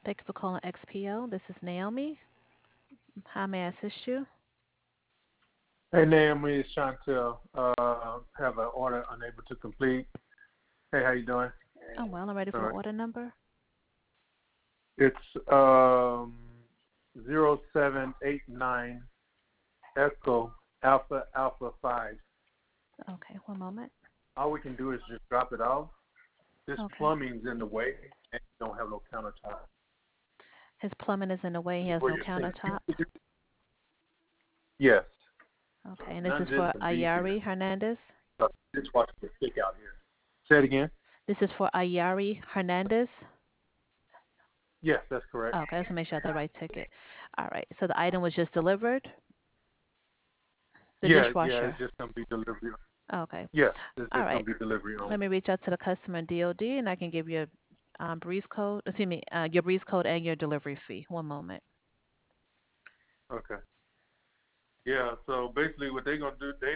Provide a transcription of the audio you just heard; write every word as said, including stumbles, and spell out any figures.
Thank you for calling X P O. This is Naomi. How may I assist you? Hey, Naomi, it's Chantel. Uh, have an order unable to complete. Hey, how you doing? Oh, well, I'm ready All for the right. order number. It's um zero seven eight nine Echo Alpha Alpha Five. Okay, one moment. All we can do is just drop it off. This Okay. plumbing's in the way, and we don't have no countertop. His plumbing is in the way. He has Where no you're saying, countertop. yes. So Okay, and this none is of this for can be here. Ayari Hernandez. Uh, Dishwasher is thick out here. Say it again. This is for Ayari Hernandez. Yes, that's correct. Okay, let's make sure I have the right ticket. All right, so the item was just delivered. The Yeah, yeah, it's dishwasher. just gonna be delivery. Okay. Yes, it's All just gonna right. be delivery Let only. me reach out to the customer in D O D, and I can give you a um, breeze code. Excuse me, uh, your breeze code and your delivery fee. One moment. Okay. Yeah, so basically what they're gonna do, they